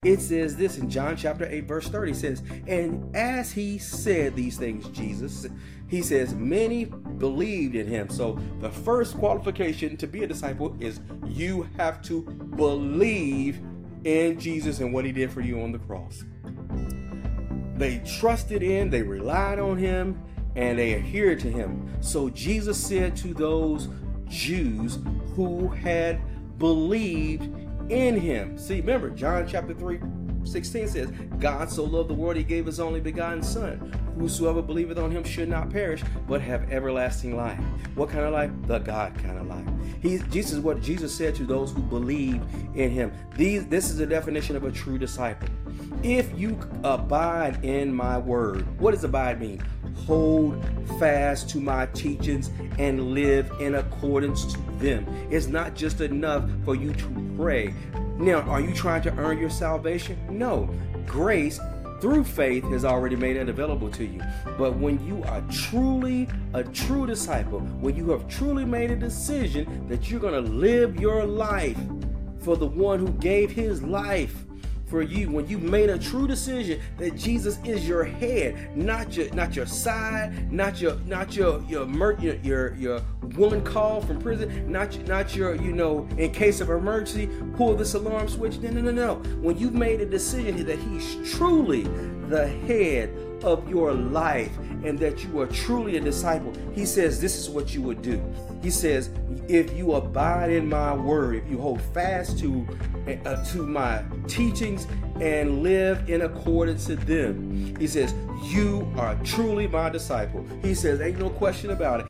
It says this in John chapter 8, verse 30, says, and as he said these things, Jesus, he says, many believed in him. So the first qualification to be a disciple is you have to believe in Jesus and what he did for you on the cross. They trusted in, they relied on him, and they adhered to him. So Jesus said to those Jews who had believed in him. See, remember, John chapter 3:16 says, God so loved the world, he gave his only begotten son. Whosoever believeth on him should not perish, but have everlasting life. What kind of life? The God kind of life. What Jesus said to those who believe in him. This is the definition of a true disciple. If you abide in my word, what does abide mean? Hold fast to my teachings and live in accordance to them. It's not just enough for you to pray. Now, are you trying to earn your salvation? No. Grace through faith has already made it available to you. But when you are truly a true disciple, when you have truly made a decision that you're going to live your life for the one who gave his life for you, when you made a true decision that Jesus is your head, not your side, not your woman called from prison, not your in case of emergency, pull this alarm switch. No. When you've made a decision that he's truly the head of your life and that you are truly a disciple, he says this is what you would do. He says, if you abide in my word, if you hold fast to my teachings and live in accordance to them, he says, you are truly my disciple. He says, ain't no question about it.